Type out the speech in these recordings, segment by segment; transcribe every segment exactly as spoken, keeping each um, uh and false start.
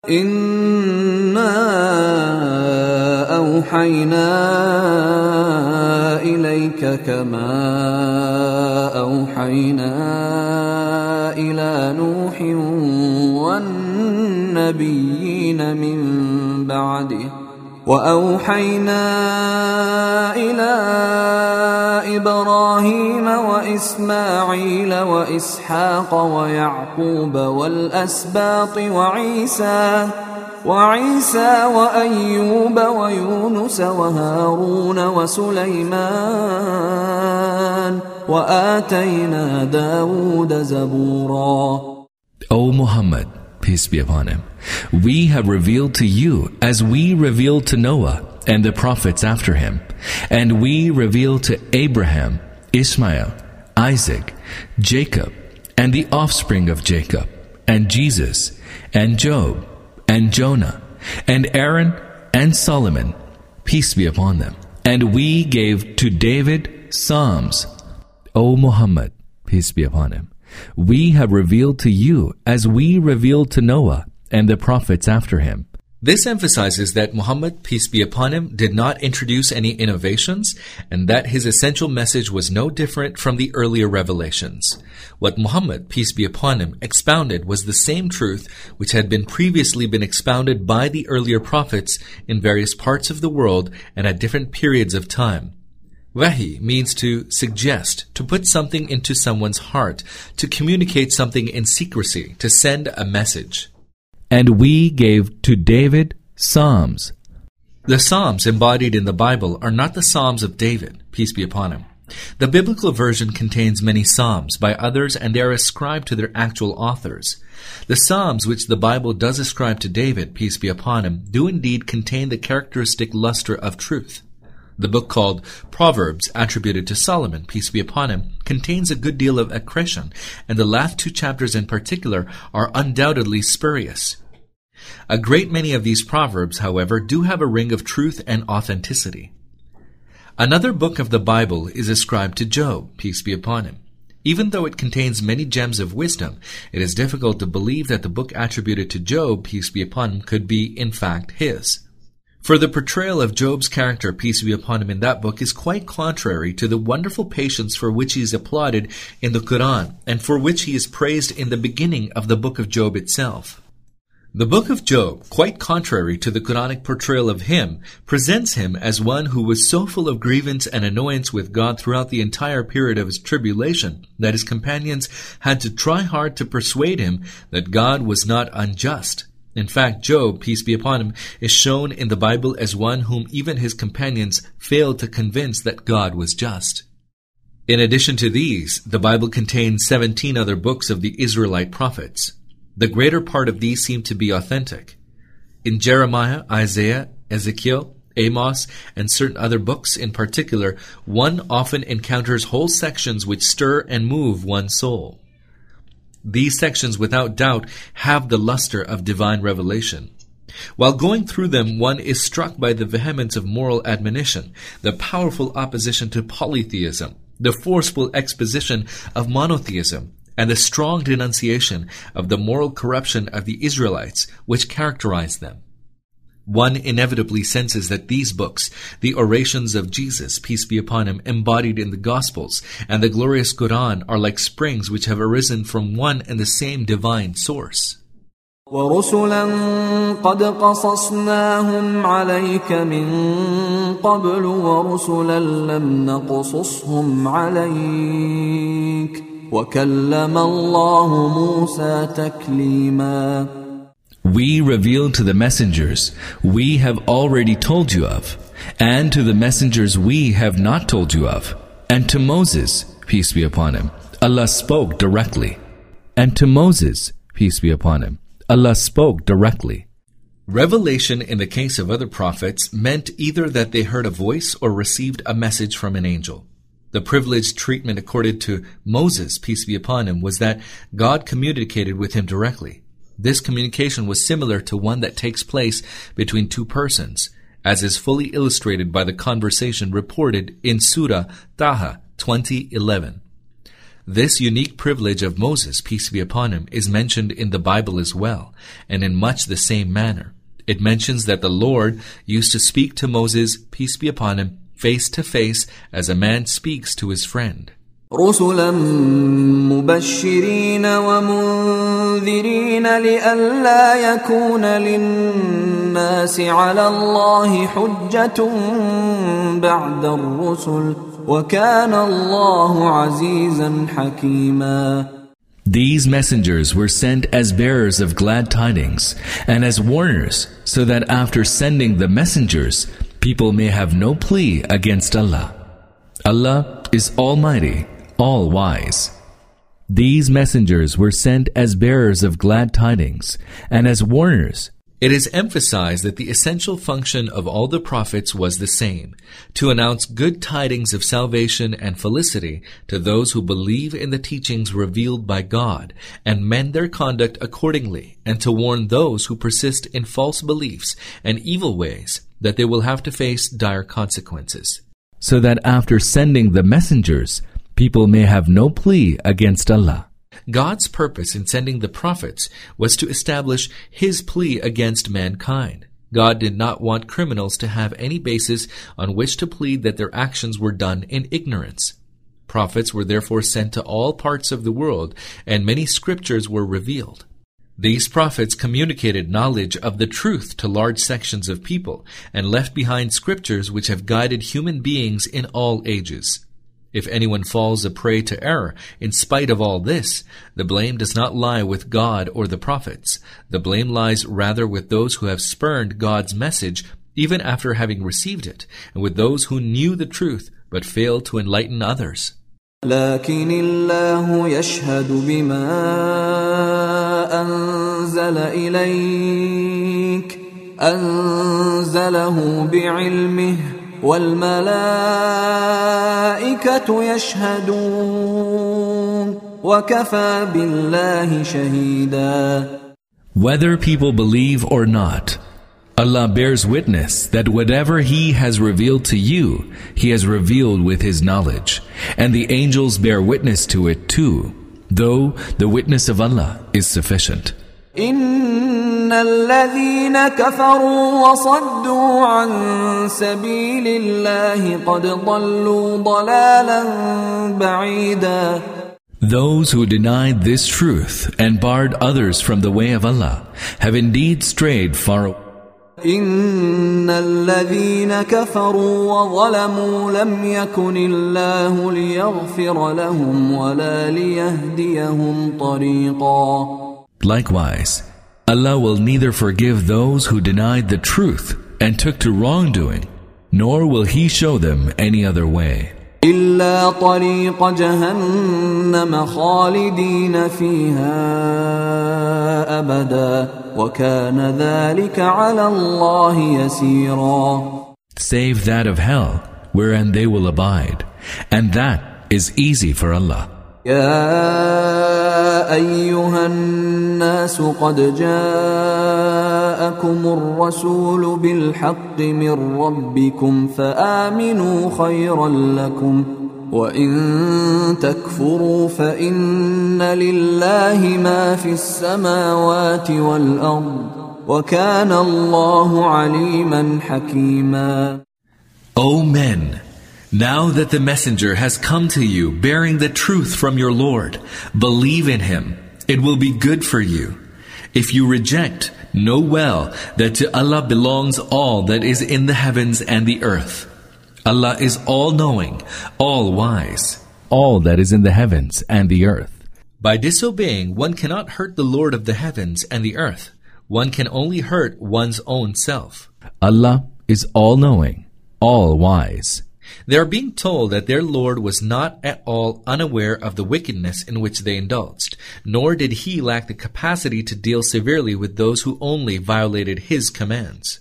إِنَّا أَوْحَيْنَا إِلَيْكَ كَمَا أَوْحَيْنَا إِلَى نُوحٍ وَالنَّبِيِّينَ مِن بَعْدِهِ وَأَوْحَيْنَا إِلَى إِبْرَاهِيمَ وَإِسْمَاعِيلَ وَإِسْحَاقَ وَيَعْقُوبَ وَالْأَسْبَاطِ وَعِيسَى وَعِيسَى وَأَيُّوبَ وَيُونُسَ وَهَارُونَ وَسُلَيْمَانَ وَآتَيْنَا دَاوُودَ زَبُورًا. O Muhammad, peace be upon him, we have revealed to you as we revealed to Noah and the prophets after him, and we revealed to Abraham, Ishmael, Isaac, Jacob, and the offspring of Jacob, and Jesus, and Job, and Jonah, and Aaron, and Solomon, peace be upon them. And we gave to David psalms. O Muhammad, peace be upon him, we have revealed to you as we revealed to Noah and the prophets after him. This emphasizes that Muhammad, peace be upon him, did not introduce any innovations, and that his essential message was no different from the earlier revelations. What Muhammad, peace be upon him, expounded was the same truth which had been previously been expounded by the earlier prophets in various parts of the world and at different periods of time. Wahi means to suggest, to put something into someone's heart, to communicate something in secrecy, to send a message. And we gave to David psalms. The psalms embodied in the Bible are not the psalms of David, peace be upon him. The biblical version contains many psalms by others, and they are ascribed to their actual authors. The psalms which the Bible does ascribe to David, peace be upon him, do indeed contain the characteristic luster of truth. The book called Proverbs, attributed to Solomon, peace be upon him, contains a good deal of accretion, and the last two chapters in particular are undoubtedly spurious. A great many of these proverbs, however, do have a ring of truth and authenticity. Another book of the Bible is ascribed to Job, peace be upon him. Even though it contains many gems of wisdom, it is difficult to believe that the book attributed to Job, peace be upon him, could be in fact his. For the portrayal of Job's character, peace be upon him, in that book is quite contrary to the wonderful patience for which he is applauded in the Quran, and for which he is praised in the beginning of the book of Job itself. The book of Job, quite contrary to the Quranic portrayal of him, presents him as one who was so full of grievance and annoyance with God throughout the entire period of his tribulation that his companions had to try hard to persuade him that God was not unjust. In fact, Job, peace be upon him, is shown in the Bible as one whom even his companions failed to convince that God was just. In addition to these, the Bible contains seventeen other books of the Israelite prophets. The greater part of these seem to be authentic. In Jeremiah, Isaiah, Ezekiel, Amos, and certain other books in particular, one often encounters whole sections which stir and move one's soul. These sections, without doubt, have the luster of divine revelation. While going through them, one is struck by the vehemence of moral admonition, the powerful opposition to polytheism, the forceful exposition of monotheism, and the strong denunciation of the moral corruption of the Israelites which characterized them. One inevitably senses that these books, the orations of Jesus, peace be upon him, embodied in the Gospels, and the glorious Quran are like springs which have arisen from one and the same divine source. وَرُسُلًا قَدْ قَصَصْنَاهُمْ عَلَيْكَ مِن قَبْلُ وَرُسُلًا لَمْ نَقْصُصْهُمْ عَلَيْكَ وَكَلَّمَ اللَّهُ مُوسَى تَكْلِيمًا. We revealed to the messengers we have already told you of, and to the messengers we have not told you of. And to Moses, peace be upon him, Allah spoke directly. And to Moses, peace be upon him, Allah spoke directly. Revelation in the case of other prophets meant either that they heard a voice or received a message from an angel. The privileged treatment accorded to Moses, peace be upon him, was that God communicated with him directly. This communication was similar to one that takes place between two persons, as is fully illustrated by the conversation reported in Surah Taha twenty eleven. This unique privilege of Moses, peace be upon him, is mentioned in the Bible as well, and in much the same manner. It mentions that the Lord used to speak to Moses, peace be upon him, face to face as a man speaks to his friend. رسلا مبشرين ومنذرين لئلا يكون للناس على الله حجة بعد الرسل وكان الله عزيزا حكيما. These messengers were sent as bearers of glad tidings and as warners, so that after sending the messengers, people may have no plea against Allah. Allah is Almighty, all-wise. These messengers were sent as bearers of glad tidings and as warners. It is emphasized that the essential function of all the prophets was the same, to announce good tidings of salvation and felicity to those who believe in the teachings revealed by God and mend their conduct accordingly, and to warn those who persist in false beliefs and evil ways that they will have to face dire consequences. So that after sending the messengers, people may have no plea against Allah. God's purpose in sending the prophets was to establish His plea against mankind. God did not want criminals to have any basis on which to plead that their actions were done in ignorance. Prophets were therefore sent to all parts of the world, and many scriptures were revealed. These prophets communicated knowledge of the truth to large sections of people, and left behind scriptures which have guided human beings in all ages. If anyone falls a prey to error in spite of all this, the blame does not lie with God or the prophets. The blame lies rather with those who have spurned God's message even after having received it, and with those who knew the truth but failed to enlighten others. لكن الله يشهد بما أنزل إليك أنزله بعلمه والملائكة يشهدون وكفى بالله شهيدا. Whether people believe or not, Allah bears witness that whatever He has revealed to you, He has revealed with His knowledge, and the angels bear witness to it too, though the witness of Allah is sufficient. إن الذين كفروا وصدوا عن سبيل الله قد ضلوا ضلالا بعيدا. Those who denied this truth and barred others from the way of Allah have indeed strayed far away. إن الذين كفروا وظلموا لم يكن الله ليغفر لهم ولا ليهديهم طريقا. Likewise, Allah will neither forgive those who denied the truth and took to wrongdoing, nor will He show them any other way. إلا طريق جهنم خالدين فيها أبدا وكان ذلك على الله يسيرا. Save that of hell, wherein they will abide, and that is easy for Allah. يا أيها الناس قد جاءكم الرسول بالحق من ربكم فآمنوا خيرا لكم وإن تكفروا فإن لله ما في السماوات والأرض وكان الله عليما حكيما. O men, now that the messenger has come to you bearing the truth from your Lord, believe in him. It will be good for you. If you reject, know well that to Allah belongs all that is in the heavens and the earth. Allah is all-knowing, all-wise. All that is in the heavens and the earth. By disobeying, one cannot hurt the Lord of the heavens and the earth. One can only hurt one's own self. Allah is all-knowing, all-wise. They are being told that their Lord was not at all unaware of the wickedness in which they indulged, nor did He lack the capacity to deal severely with those who only violated His commands.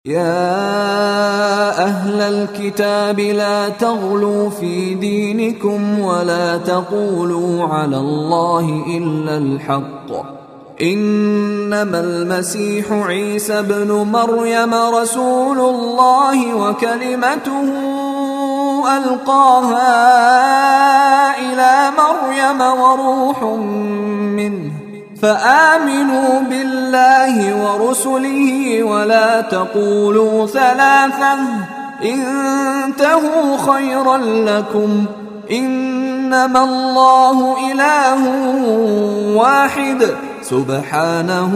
يا أهل الكتاب لا تغلوا في دينكم ولا تقولوا على الله إلا الحق إنما المسيح عيسى بن مريم رسول الله وكلمته ألقاها إلى مريم وروح منه فآمنوا بالله ورسله ولا تقولوا ثلاثة انتهوا خيرا لكم إنما الله إله واحد سبحانه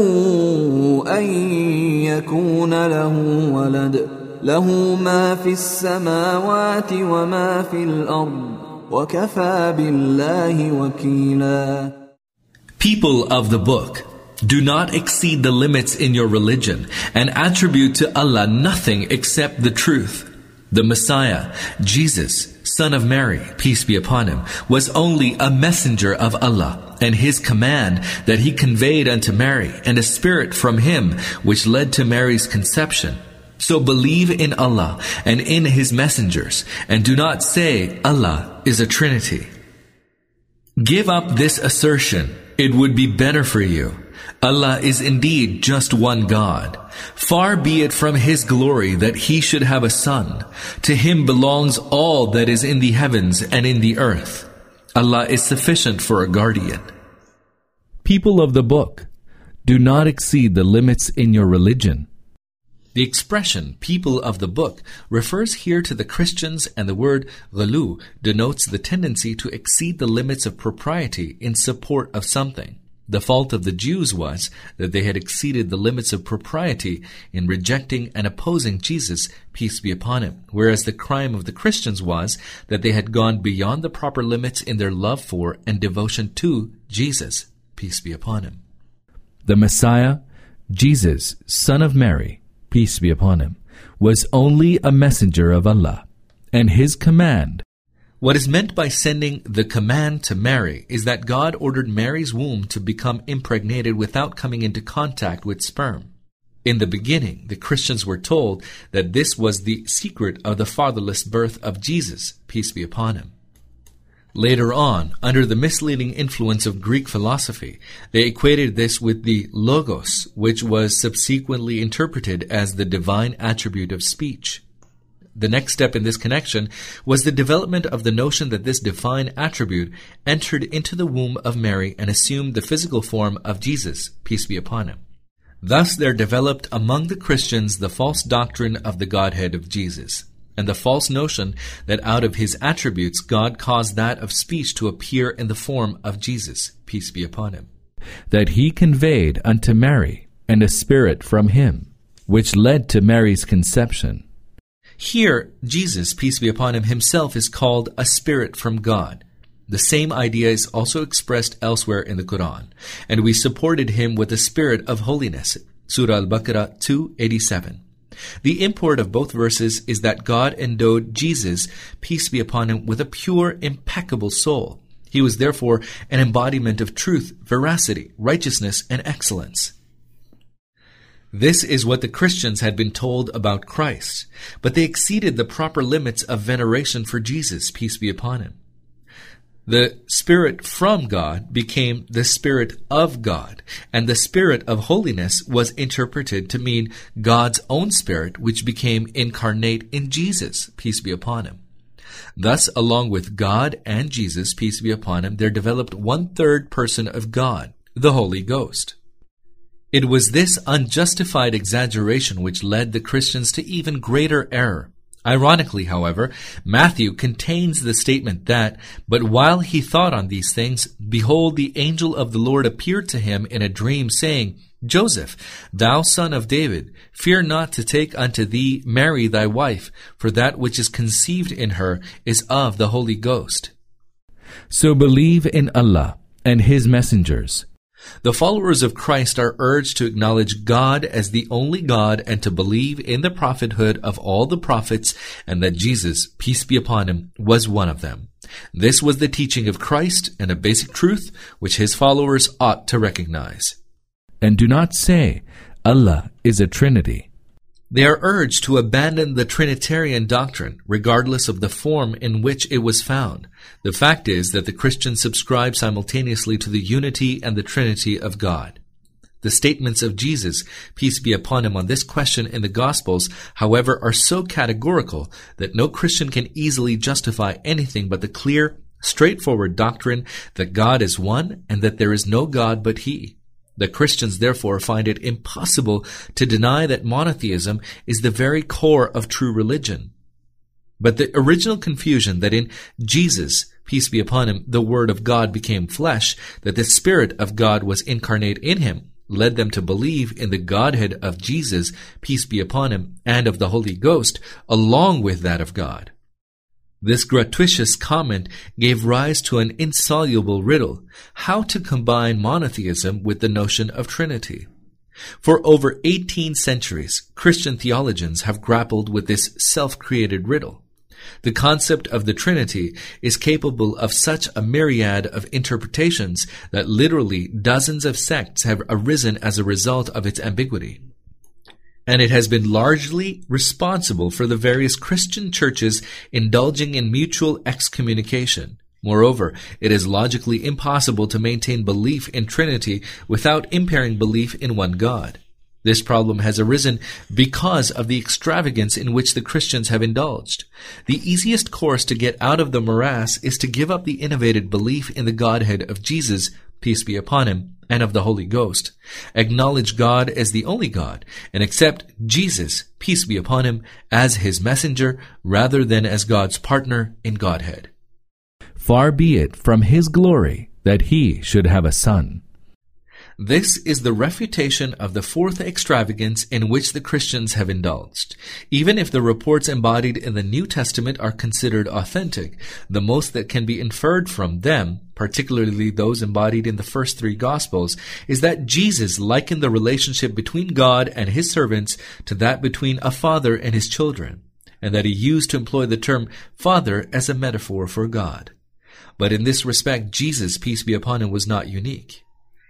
أن يكون له ولد له ما في السماوات وما في الأرض وكفى بالله وكيلا. People of the book, do not exceed the limits in your religion and attribute to Allah nothing except the truth. The Messiah, Jesus, son of Mary, peace be upon him, was only a messenger of Allah, and his command that he conveyed unto Mary, and a spirit from him which led to Mary's conception. So believe in Allah and in his messengers, and do not say Allah is a trinity. Give up this assertion. It would be better for you. Allah is indeed just one God. Far be it from his glory that he should have a son. To him belongs all that is in the heavens and in the earth. Allah is sufficient for a guardian. People of the book, do not exceed the limits in your religion. The expression, people of the book, refers here to the Christians, and the word ghulu denotes the tendency to exceed the limits of propriety in support of something. The fault of the Jews was that they had exceeded the limits of propriety in rejecting and opposing Jesus, peace be upon him, whereas the crime of the Christians was that they had gone beyond the proper limits in their love for and devotion to Jesus, peace be upon him. The Messiah, Jesus, son of Mary, peace be upon him, was only a messenger of Allah, and his command. What is meant by sending the command to Mary is that God ordered Mary's womb to become impregnated without coming into contact with sperm. In the beginning, the Christians were told that this was the secret of the fatherless birth of Jesus, peace be upon him. Later on, under the misleading influence of Greek philosophy, they equated this with the logos, which was subsequently interpreted as the divine attribute of speech. The next step in this connection was the development of the notion that this divine attribute entered into the womb of Mary and assumed the physical form of Jesus, peace be upon him. Thus there developed among the Christians the false doctrine of the Godhead of Jesus, and the false notion that out of his attributes God caused that of speech to appear in the form of Jesus, peace be upon him, that he conveyed unto Mary, and a spirit from him, which led to Mary's conception. Here, Jesus, peace be upon him, himself is called a spirit from God. The same idea is also expressed elsewhere in the Quran, and we supported him with the spirit of holiness, Surah Al-Baqarah two eighty-seven. The import of both verses is that God endowed Jesus, peace be upon him, with a pure, impeccable soul. He was therefore an embodiment of truth, veracity, righteousness, and excellence. This is what the Christians had been told about Christ, but they exceeded the proper limits of veneration for Jesus, peace be upon him. The Spirit from God became the Spirit of God, and the Spirit of holiness was interpreted to mean God's own Spirit, which became incarnate in Jesus, peace be upon him. Thus, along with God and Jesus, peace be upon him, there developed one third person of God, the Holy Ghost. It was this unjustified exaggeration which led the Christians to even greater error. Ironically, however, Matthew contains the statement that, "But while he thought on these things, behold, the angel of the Lord appeared to him in a dream, saying, Joseph, thou son of David, fear not to take unto thee Mary thy wife, for that which is conceived in her is of the Holy Ghost." So believe in Allah and his messengers. The followers of Christ are urged to acknowledge God as the only God and to believe in the prophethood of all the prophets, and that Jesus, peace be upon him, was one of them. This was the teaching of Christ and a basic truth which his followers ought to recognize. And do not say, Allah is a Trinity. They are urged to abandon the Trinitarian doctrine, regardless of the form in which it was found. The fact is that the Christians subscribe simultaneously to the unity and the Trinity of God. The statements of Jesus, peace be upon him, on this question in the Gospels, however, are so categorical that no Christian can easily justify anything but the clear, straightforward doctrine that God is one and that there is no God but He. The Christians therefore find it impossible to deny that monotheism is the very core of true religion. But the original confusion that in Jesus, peace be upon him, the Word of God became flesh, that the Spirit of God was incarnate in him, led them to believe in the Godhead of Jesus, peace be upon him, and of the Holy Ghost, along with that of God. This gratuitous comment gave rise to an insoluble riddle: how to combine monotheism with the notion of Trinity. For over eighteen centuries, Christian theologians have grappled with this self-created riddle. The concept of the Trinity is capable of such a myriad of interpretations that literally dozens of sects have arisen as a result of its ambiguity. And it has been largely responsible for the various Christian churches indulging in mutual excommunication. Moreover, it is logically impossible to maintain belief in Trinity without impairing belief in one God. This problem has arisen because of the extravagance in which the Christians have indulged. The easiest course to get out of the morass is to give up the innovated belief in the Godhead of Jesus, peace be upon him, and of the Holy Ghost. Acknowledge God as the only God, and accept Jesus, peace be upon him, as his messenger rather than as God's partner in Godhead. Far be it from his glory that he should have a son. This is the refutation of the fourth extravagance in which the Christians have indulged. Even if the reports embodied in the New Testament are considered authentic, the most that can be inferred from them, particularly those embodied in the first three Gospels, is that Jesus likened the relationship between God and his servants to that between a father and his children, and that he used to employ the term Father as a metaphor for God. But in this respect, Jesus, peace be upon him, was not unique.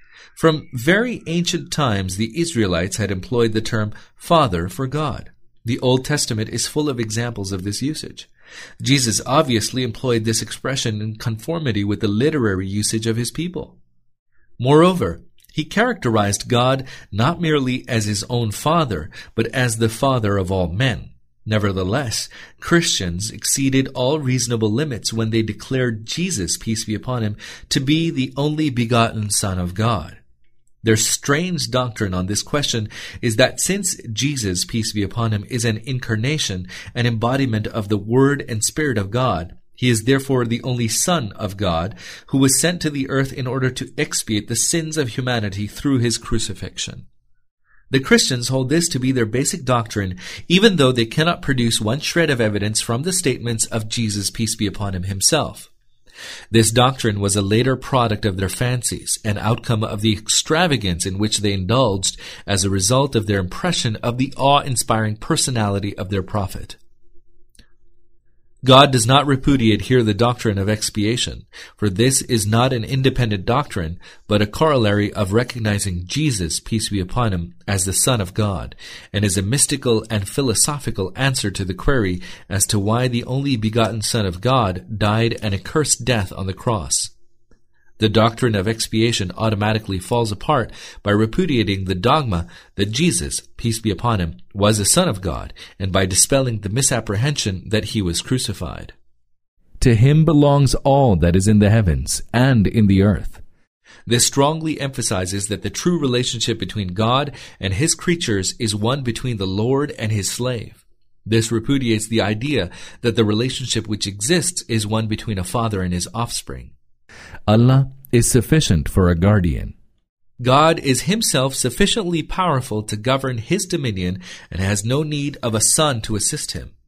From very ancient times, the Israelites had employed the term Father for God. The Old Testament is full of examples of this usage. Jesus obviously employed this expression in conformity with the literary usage of his people. Moreover, he characterized God not merely as his own Father, but as the Father of all men. Nevertheless, Christians exceeded all reasonable limits when they declared Jesus, peace be upon him, to be the only begotten Son of God. Their strange doctrine on this question is that since Jesus, peace be upon him, is an incarnation, an embodiment of the Word and Spirit of God, he is therefore the only Son of God, who was sent to the earth in order to expiate the sins of humanity through his crucifixion. The Christians hold this to be their basic doctrine, even though they cannot produce one shred of evidence from the statements of Jesus, peace be upon him, himself. This doctrine was a later product of their fancies, an outcome of the extravagance in which they indulged as a result of their impression of the awe-inspiring personality of their prophet. God does not repudiate here the doctrine of expiation, for this is not an independent doctrine, but a corollary of recognizing Jesus, peace be upon him, as the Son of God, and is a mystical and philosophical answer to the query as to why the only begotten Son of God died an accursed death on the cross. The doctrine of expiation automatically falls apart by repudiating the dogma that Jesus, peace be upon him, was a Son of God, and by dispelling the misapprehension that he was crucified. To him belongs all that is in the heavens and in the earth. This strongly emphasizes that the true relationship between God and his creatures is one between the Lord and his slave. This repudiates the idea that the relationship which exists is one between a father and his offspring. Allah is sufficient for a guardian. God is himself sufficiently powerful to govern his dominion and has no need of a son to assist him.